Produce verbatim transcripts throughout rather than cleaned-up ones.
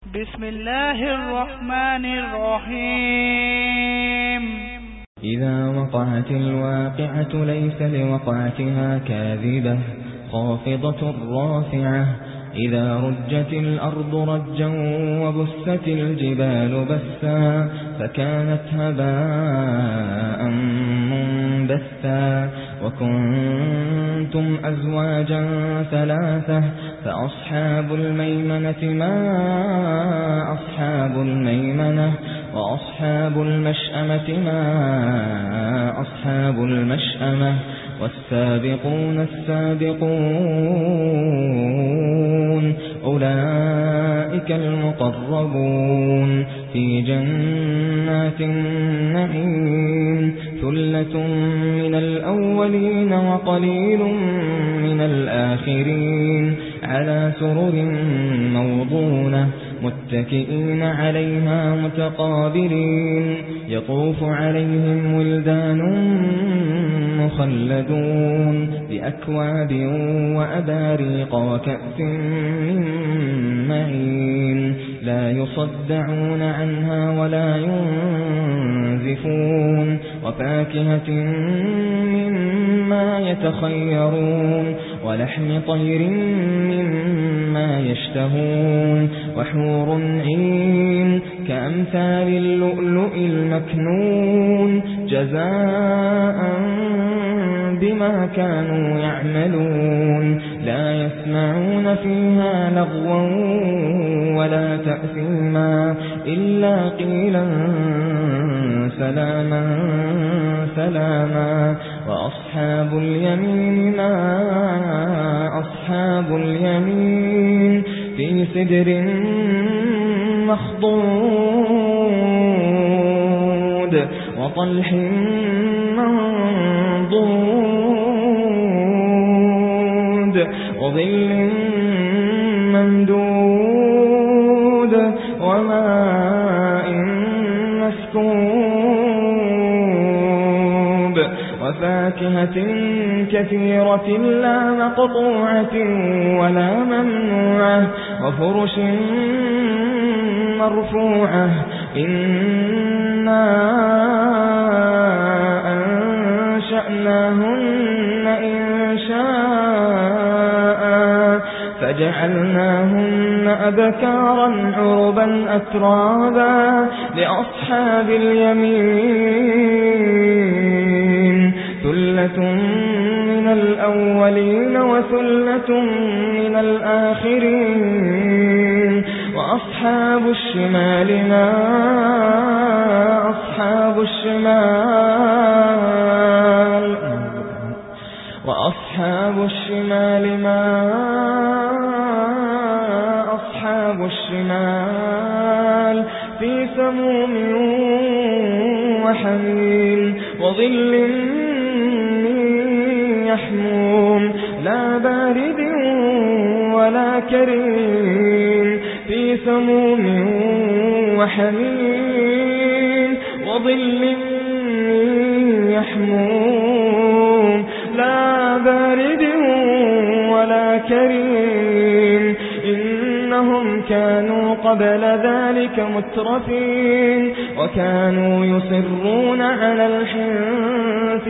بسم الله الرحمن الرحيم إذا وقعت الواقعة ليس لوقعتها كاذبة خافضة رافعة إذا رجت الأرض رجا وبست الجبال بسا فكانت هباء منبثا وكنتم أزواجا ثلاثة فأصحاب الميمنة ما أصحاب الميمنة وأصحاب المشأمة ما أصحاب المشأمة والسابقون السابقون أولئك المقربون في جنات النعيم ثلة من الأولين وقليل من الآخرين على سرر موضونة متكئين عليها متقابلين يطوف عليهم ولدان مخلدون بأكواب وأباريق وكأس من معين لا يصدعون عنها ولا ينزفون وفاكهة مما يتخيرون ولحم طير مما يشتهون وحور عين كأمثال اللؤلؤ المكنون جزاء بما كانوا يعملون لا يسمعون فيها لغوا ولا تأثيما إلا قيلا سلاما سلاما وأصحاب اليمين ما أصحاب اليمين في سدر مخضود وطلح منضود وظل ممدود وماء مسكوب وفاكهة كثيرة لا مقطوعة ولا ممنوعة وفرش مرفوعة إنا أنشأناهن إنشاء فجعلناهن أبكارا عربا أترابا لأصحاب اليمين ثلة من الأولين وثلة من الآخرين وأصحاب الشمال ما أصحاب الشمال وأصحاب الشمال ما أصحاب الشمال في سموم وحميم وظل يحموم لا بارد ولا كريم في سموم وحميم وظل يحموم لا بارد ولا كريم إنهم كانوا قبل ذلك مترفين وكانوا يصرون على الحنث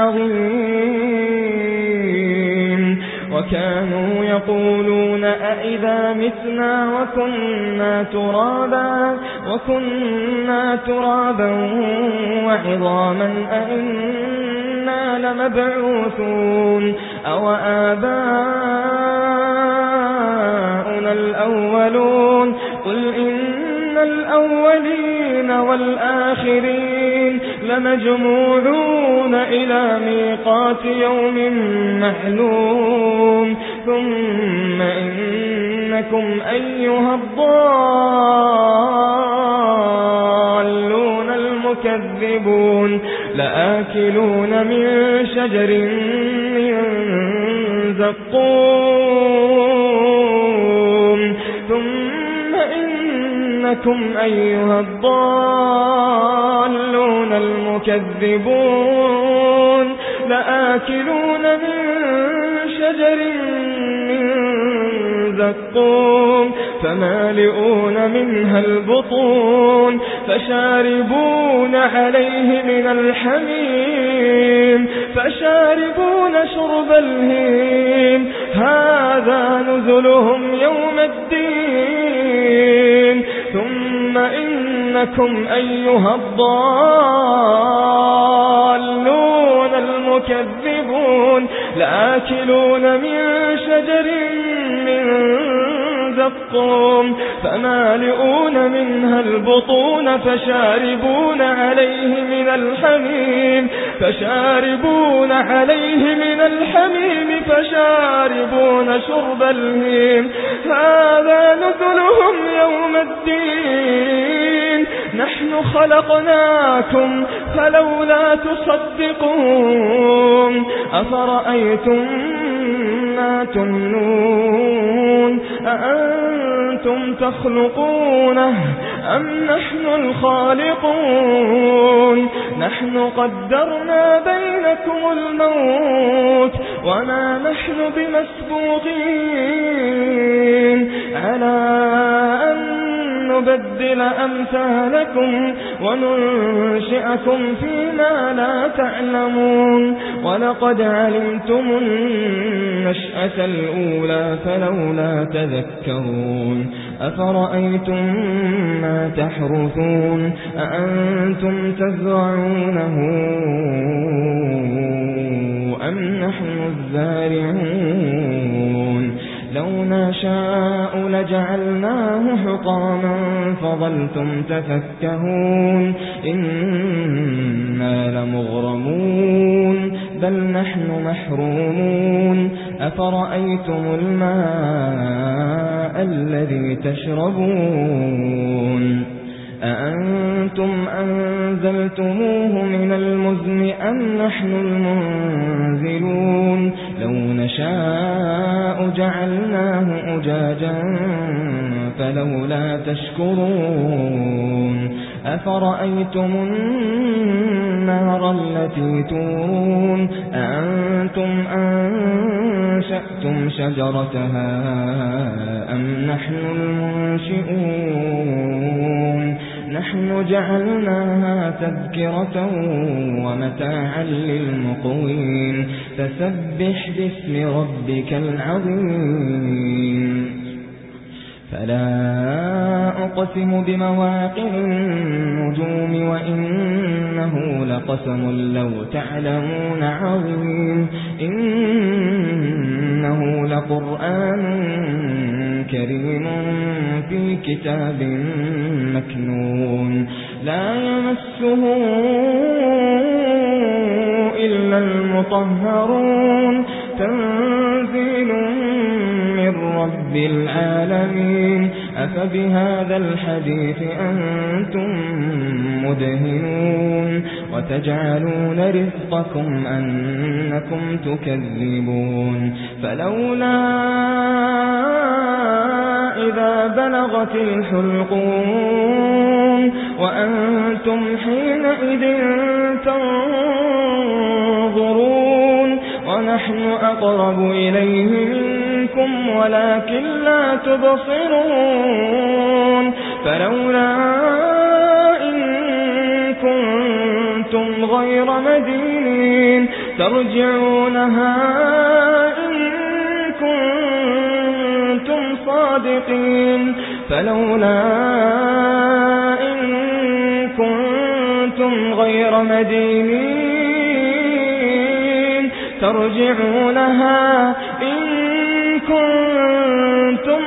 العظيم وكانوا يقولون أئذا متنا وكنا ترابا وكنا ترابا وعظاما أئنا لمبعوثون أو آباؤنا الأولون قل إن الأولين والآخرين لمجموعون إلى ميقات يوم معلوم ثم إنكم أيها الضالون المكذبون لآكلون من شجر من زقوم ثم إنكم أيها الضالون المكذبون لآكلون من شجر من زقوم فمالئون منها البطون فشاربون عليه من الحميم فشاربون شرب الهيم هذا نزلهم يوم الدين ثم إنكم أيها الضالون المكذبون لآكلون من شجر من زقوم فمالئون منها البطون فشاربون عليه من الحميم فشاربون عليه من الحميم فشاربون شرب الهيم هذا نزلهم يوم الدين نحن خلقناكم فلولا تصدقون أفرأيتم ما تمنون أأنتم تخلقونه أم نحن الخالقون نحن قدرنا بينكم الموت وما نحن بمسبوقين على أن نبدل أمثالكم وننشئكم فيما لا تعلمون ولقد علمتم النشأة الأولى فلولا تذكرون أفرأيتم ما تحرثون أأنتم تزرعونه أم نحن الزارعون لو نشاء لجعلناه حطاما فظلتم تفكهون إنا لمغرمون بل نحن محرومون أفرأيتم الماء الذي تشربون أأنتم أنزلتموه من المزن أم نحن المنزلون لو نشاء جعلناه أجاجا فلولا تشكرون أفرأيتم النار التي تورون أأنتم أنشأتم شجرتها أم نحن المنشئون نحن جعلناها تذكرة ومتاعا للمقوين فسبح باسم ربك العظيم فلا أقسم بمواقع النجوم وإنه لقسم لو تعلمون عظيم إنه لقرآن كريم في كتاب مكنون لا يمسه إلا المطهرون تنزيل من رب العالمين أفبهذا الحديث أنتم مدهنون وتجعلون رزقكم أنكم تكذبون فلولا إذا بلغت الحلقوم وأنتم حينئذ تنظرون ونحن أقرب إليه منكم ولكن لا تبصرون فلولا إن كنتم غير مدينين ترجعونها إن كنتم صادقين فلولا إن كنتم غير مدينين ترجعونها إن كنتم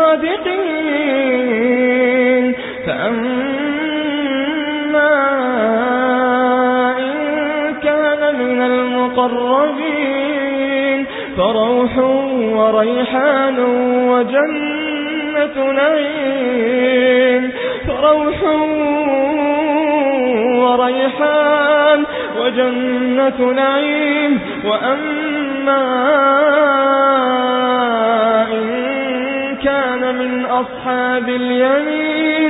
صادقين فأما إن كان من المقربين فروح وريحان وجنة نعيم فروح وريحان وجنة نعيم وأما إن كان من أصحاب اليمين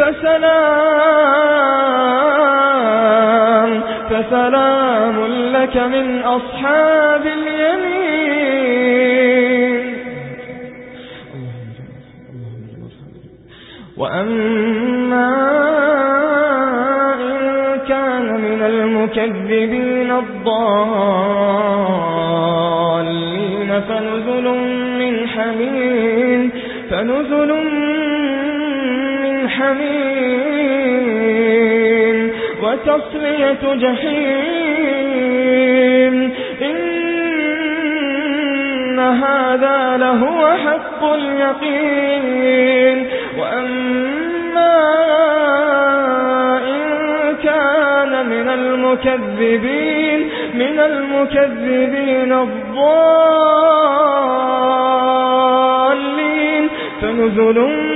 فسلام فسلام لك من أصحاب اليمين. اللهم وأما إن كان من المكذبين الضالين فنزل من حميم فنزل من حميم وتصلية جحيم إن هذا لهو حق اليقين. وأما إن كان من المكذبين من المكذبين الضالين فنزل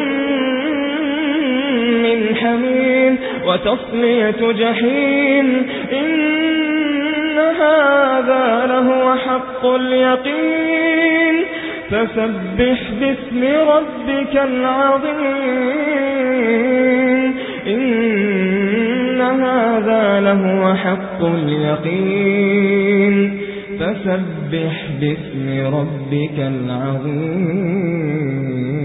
من حميم وتصلية جحيم إن هذا لهو حق اليقين. فسبح باسم ربك العظيم إن هذا لهو حق اليقين. فسبح باسم ربك العظيم.